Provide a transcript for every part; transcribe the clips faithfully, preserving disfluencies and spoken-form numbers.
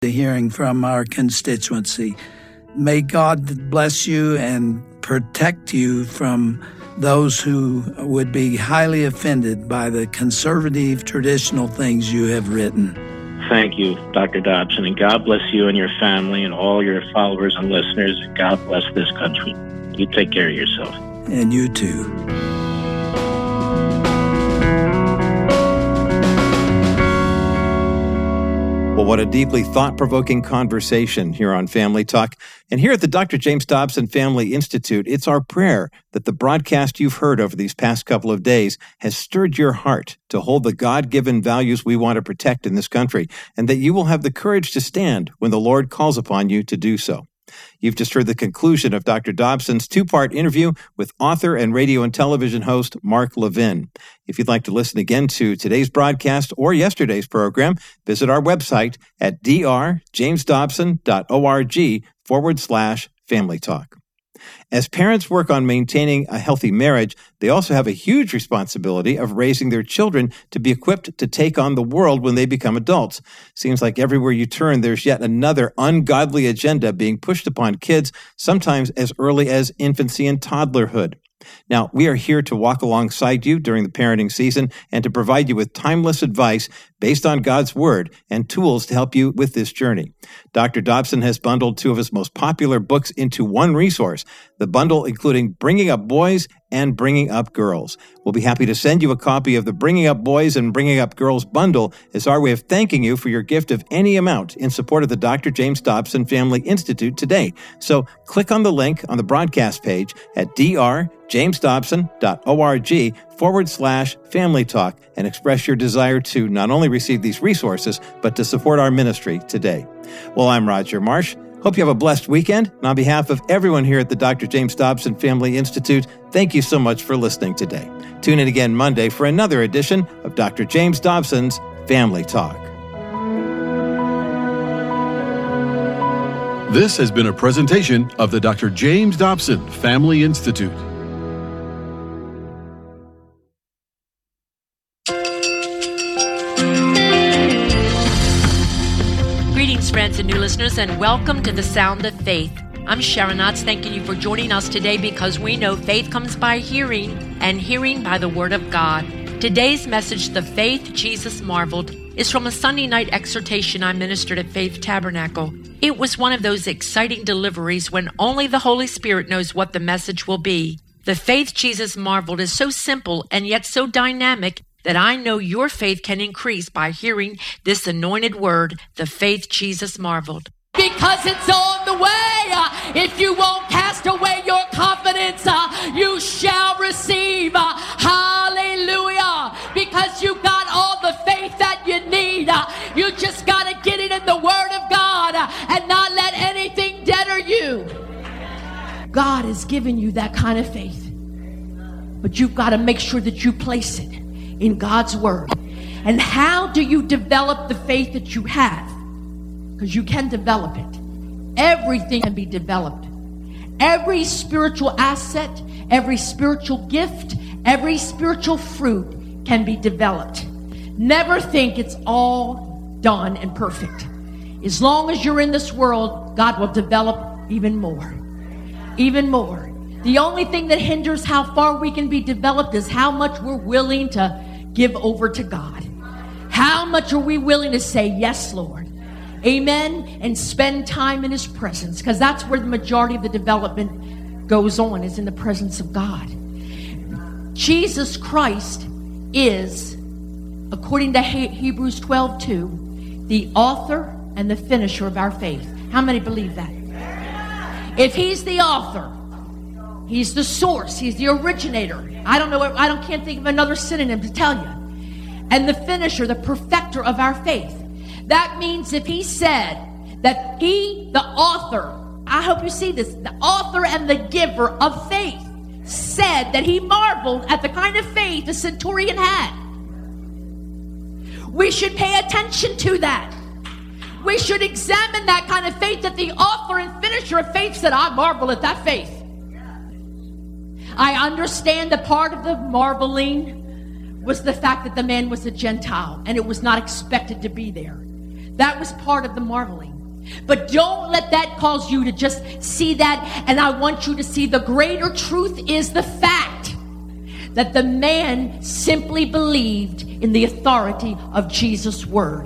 hearing from our constituency. May God bless you and protect you from those who would be highly offended by the conservative, traditional things you have written. Thank you, Doctor Dobson, and God bless you and your family and all your followers and listeners. And God bless this country. You take care of yourself. And you too. Well, what a deeply thought-provoking conversation here on Family Talk. And here at the Doctor James Dobson Family Institute, it's our prayer that the broadcast you've heard over these past couple of days has stirred your heart to hold the God-given values we want to protect in this country, and that you will have the courage to stand when the Lord calls upon you to do so. You've just heard the conclusion of Doctor Dobson's two-part interview with author and radio and television host Mark Levin. If you'd like to listen again to today's broadcast or yesterday's program, visit our website at drjamesdobson.org forward slash family talk. As parents work on maintaining a healthy marriage, they also have a huge responsibility of raising their children to be equipped to take on the world when they become adults. Seems like everywhere you turn, there's yet another ungodly agenda being pushed upon kids, sometimes as early as infancy and toddlerhood. Now, we are here to walk alongside you during the parenting season and to provide you with timeless advice based on God's Word and tools to help you with this journey. Doctor Dobson has bundled two of his most popular books into one resource, the bundle including Bringing Up Boys and Bringing Up Girls. We'll be happy to send you a copy of the Bringing Up Boys and Bringing Up Girls bundle as our way of thanking you for your gift of any amount in support of the Doctor James Dobson Family Institute today. So click on the link on the broadcast page at drjamesdobson.org forward slash family talk and express your desire to not only receive these resources, but to support our ministry today. Well, I'm Roger Marsh. Hope you have a blessed weekend. And on behalf of everyone here at the Doctor James Dobson Family Institute, thank you so much for listening today. Tune in again Monday for another edition of Doctor James Dobson's Family Talk. This has been a presentation of the Doctor James Dobson Family Institute. Greetings, friends and new listeners, and welcome to the Sound of Faith. I'm Sharon Knotts, thanking you for joining us today because we know faith comes by hearing, and hearing by the Word of God. Today's message, The Faith Jesus Marveled, is from a Sunday night exhortation I ministered at Faith Tabernacle. It was one of those exciting deliveries when only the Holy Spirit knows what the message will be. The Faith Jesus Marveled is so simple and yet so dynamic that I know your faith can increase by hearing this anointed word, the faith Jesus marveled. Because it's on the way. Uh, if you won't cast away your confidence, uh, you shall receive. Uh, hallelujah. Because you got all the faith that you need. Uh, you just got to get it in the Word of God uh, and not let anything deter you. God has given you that kind of faith. But you've got to make sure that you place it in God's Word. And how do you develop the faith that you have? Because you can develop it. Everything can be developed. Every spiritual asset, every spiritual gift, every spiritual fruit can be developed. Never think it's all done and perfect. As long as you're in this world, God will develop even more. Even more. The only thing that hinders how far we can be developed is how much we're willing to give over to God. How much are we willing to say, yes, Lord, amen, and spend time in His presence? Because that's where the majority of the development goes on, is in the presence of God. Jesus Christ is, according to Hebrews twelve two, the author and the finisher of our faith. How many believe that? If He's the author, He's the source, He's the originator. I don't know, I don't can't think of another synonym to tell you. And the finisher, the perfecter of our faith. That means if He said that He, the author, I hope you see this, the author and the giver of faith, said that He marveled at the kind of faith the centurion had. We should pay attention to that. We should examine that kind of faith, that the author and finisher of faith said, I marvel at that faith. I understand that part of the marveling was the fact that the man was a Gentile and it was not expected to be there. That was part of the marveling. But don't let that cause you to just see that. And I want you to see the greater truth is the fact that the man simply believed in the authority of Jesus' word.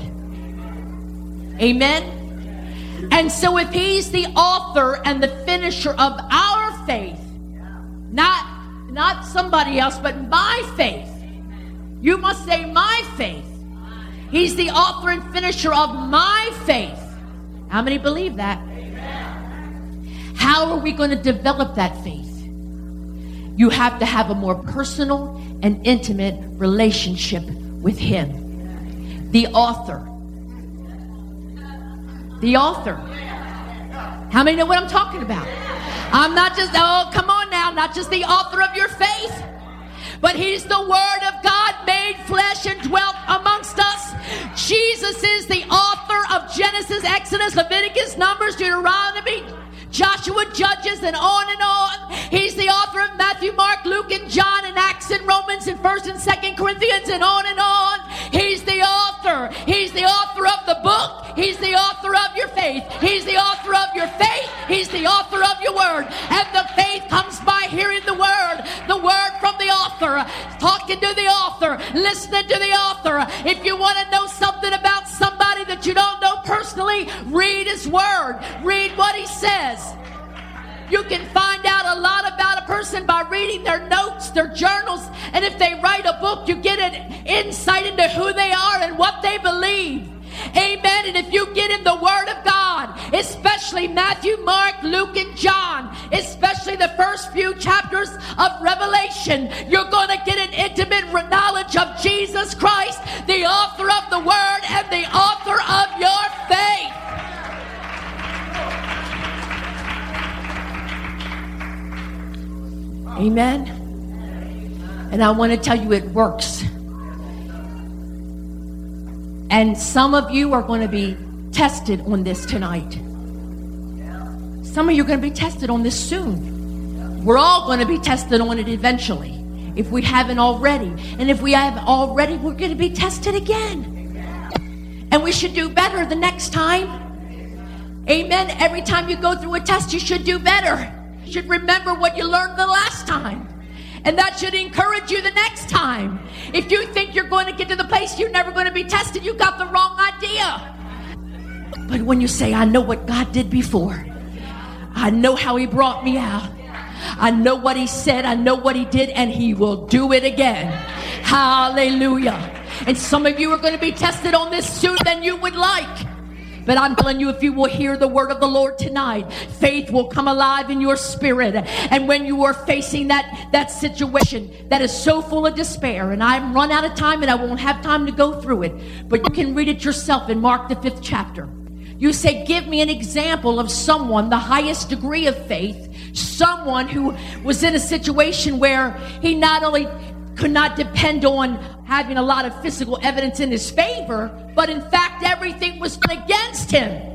Amen? And so if he's the author and the finisher of our faith, not, not somebody else, but my faith, you must say my faith. He's the author and finisher of my faith. How many believe that? How are we going to develop that faith? You have to have a more personal and intimate relationship with him. The author. The author. How many know what I'm talking about? I'm not just, oh, come on now, not just the author of your faith, but he's the word of God made flesh and dwelt amongst us. Jesus is the author of Genesis, Exodus, Leviticus, Numbers, Deuteronomy, Joshua, Judges, and on and on. He's the author of Matthew, Mark, Luke, and John, and Acts, and Romans, and First and Second Corinthians, and on and on. He's the author. He's the author of the book. He's the author of your faith. He's the author of your faith. He's the author of your word. And the faith comes by hearing the word. The word from the author. Talking to the author. Listening to the author. If you want to know something about somebody that you don't know personally, read his word. Read what he says. You can find out a lot about a person by reading their notes, their journals, and if they write a book, you get an insight into who they are and what they believe. Amen. And if you get in the Word of God, especially Matthew, Mark, Luke, and John, especially the first few chapters of Revelation, you're going to get an intimate knowledge of Jesus Christ, the author of the Word and the author of your faith. Amen. And I want to tell you it works. And some of you are going to be tested on this tonight. Some of you are going to be tested on this soon. We're all going to be tested on it eventually, if we haven't already. And if we have already, we're going to be tested again. And we should do better the next time. Amen. Every time you go through a test, you should do better. You should remember what you learned the last time. And that should encourage you the next time. If you think you're going to get to the place you're never going to be tested, you got the wrong idea. But when you say, I know what God did before. I know how he brought me out. I know what he said. I know what he did. And he will do it again. Hallelujah. And some of you are going to be tested on this sooner than you would like. But I'm telling you, if you will hear the word of the Lord tonight, faith will come alive in your spirit. And when you are facing that, that situation that is so full of despair, and I've run out of time and I won't have time to go through it, but you can read it yourself in Mark the fifth chapter. You say, give me an example of someone, the highest degree of faith, someone who was in a situation where he not only could not depend on having a lot of physical evidence in his favor, but in fact everything was against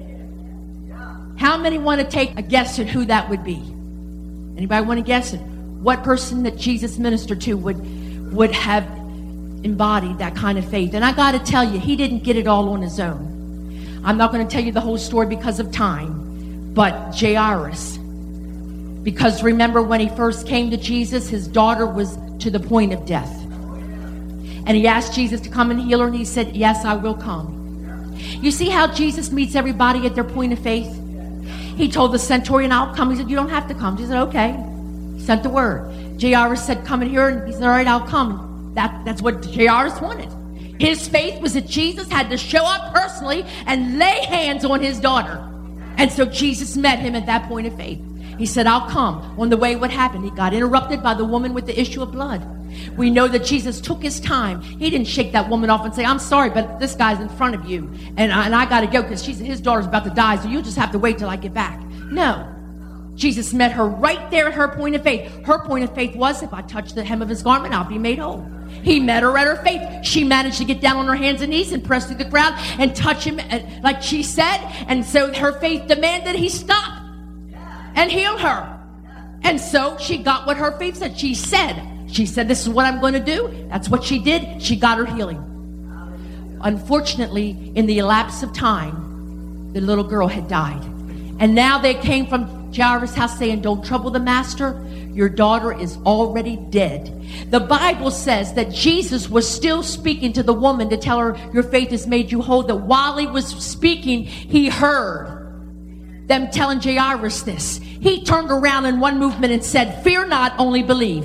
him. How many want to take a guess at who that would be? Anybody want to guess it? What person that Jesus ministered to would would have embodied that kind of faith? And I got to tell you, he didn't get it all on his own. I'm not going to tell you the whole story because of time, but Jairus. Because remember when he first came to Jesus, his daughter was to the point of death. And he asked Jesus to come and heal her, and he said, yes, I will come. You see how Jesus meets everybody at their point of faith? He told the centurion, I'll come. He said, you don't have to come. He said, okay. He sent the word. Jairus said, come and hear her. And he said, all right, I'll come. That, that's what Jairus wanted. His faith was that Jesus had to show up personally and lay hands on his daughter. And so Jesus met him at that point of faith. He said, I'll come. On the way, what happened? He got interrupted by the woman with the issue of blood. We know that Jesus took his time. He didn't shake that woman off and say, I'm sorry, but this guy's in front of you. And I, and I got to go because she's his daughter's about to die, so you just have to wait till I get back. No. Jesus met her right there at her point of faith. Her point of faith was, if I touch the hem of his garment, I'll be made whole. He met her at her faith. She managed to get down on her hands and knees and press through the crowd and touch him like she said. And so her faith demanded he stop and heal her. And so she got what her faith said. She said, she said, this is what I'm going to do. That's what she did. She got her healing. Unfortunately, in the elapse of time, the little girl had died. And now they came from Jairus' house saying, don't trouble the master. Your daughter is already dead. The Bible says that Jesus was still speaking to the woman to tell her, your faith has made you whole. That while he was speaking, he heard them telling Jairus this. He turned around in one movement and said, fear not, only believe.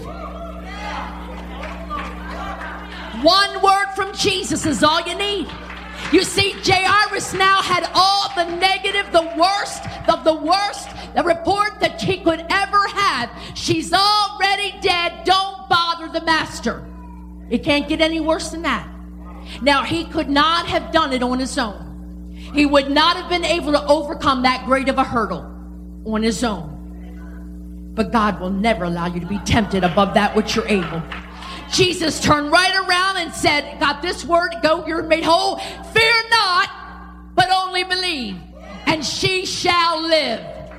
One word from Jesus is all you need. You see, Jairus now had all the negative, the worst of the worst, the report that he could ever have. She's already dead. Don't bother the master. It can't get any worse than that. Now, he could not have done it on his own. He would not have been able to overcome that great of a hurdle on his own. But God will never allow you to be tempted above that which you're able. Jesus turned right around and said, got this word, go, you're made whole. Fear not, but only believe, and she shall live.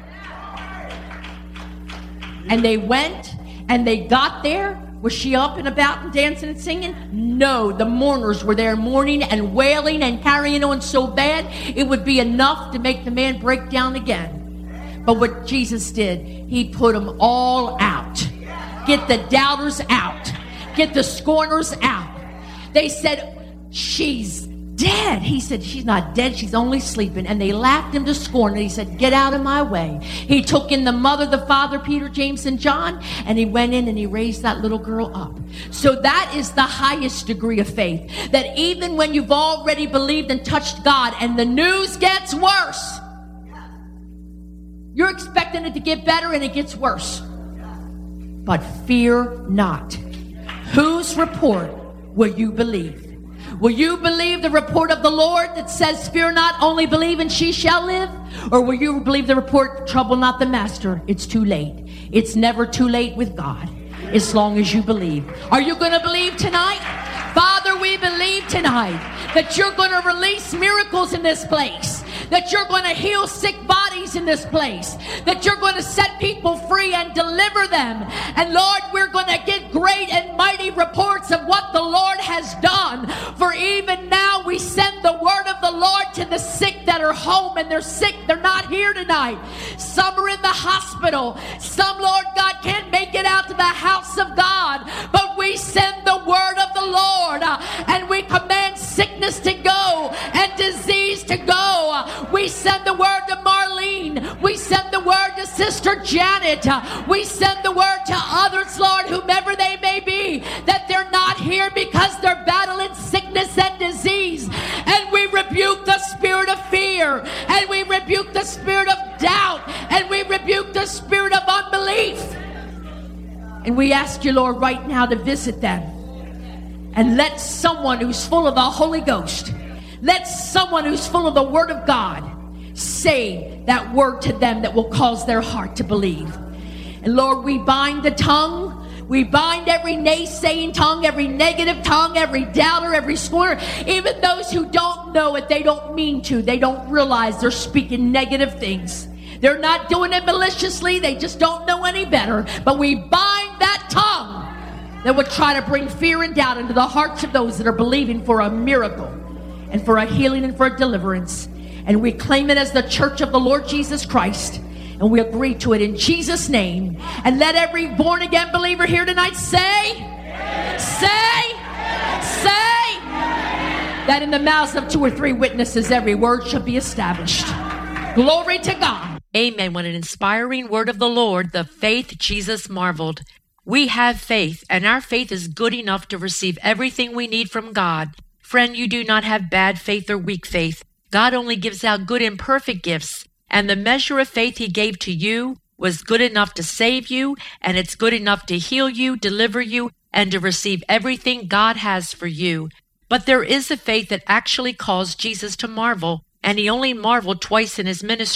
And they went, and they got there. Was she up and about and dancing and singing? No, the mourners were there mourning and wailing and carrying on so bad, it would be enough to make the man break down again. But what Jesus did, he put them all out. Get the doubters out. Get the scorners out. They said, she's dead. He said, she's not dead. She's only sleeping. And they laughed him to scorn. And he said, get out of my way. He took in the mother, the father, Peter, James, and John. And he went in and he raised that little girl up. So that is the highest degree of faith. That even when you've already believed and touched God and the news gets worse, you're expecting it to get better and it gets worse. But fear not. Whose report will you believe? Will you believe the report of the Lord that says, fear not, only believe and she shall live? Or will you believe the report, trouble not the master? It's too late. It's never too late with God, as long as you believe. Are you going to believe tonight? Father, we believe tonight that you're going to release miracles in this place, that you're going to heal sick bodies in this place, that you're going to set people free and deliver them. And Lord, we're going to get great and mighty reports of what the Lord has done. For even now we send the word of the Lord to the sick that are home, and they're sick. They're not here tonight. Some are in the hospital. Some, Lord God, can't make it out to the house of God. But we send the word of the Lord. And we command sickness to go and disease to go. We send the word to Marlene. We send the word to Sister Janet. We send the word to others, Lord, whomever they may be, that they're not here because they're battling sickness and disease. And we rebuke the spirit of fear. And we rebuke the spirit of doubt. And we rebuke the spirit of unbelief. And we ask you, Lord, right now to visit them. And let someone who's full of the Holy Ghost, let someone who's full of the Word of God say that word to them that will cause their heart to believe. And Lord, we bind the tongue. We bind every naysaying tongue, every negative tongue, every doubter, every scorner. Even those who don't know it, they don't mean to. They don't realize they're speaking negative things. They're not doing it maliciously. They just don't know any better. But we bind that tongue that would try to bring fear and doubt into the hearts of those that are believing for a miracle and for a healing and for a deliverance. And we claim it as the church of the Lord Jesus Christ. And we agree to it in Jesus' name. And let every born-again believer here tonight say, say, say, that in the mouths of two or three witnesses, every word shall be established. Glory to God. Amen. What an inspiring word of the Lord, the faith Jesus marveled. We have faith, and our faith is good enough to receive everything we need from God. Friend, you do not have bad faith or weak faith. God only gives out good and perfect gifts, and the measure of faith he gave to you was good enough to save you, and it's good enough to heal you, deliver you, and to receive everything God has for you. But there is a faith that actually caused Jesus to marvel, and he only marveled twice in his ministry.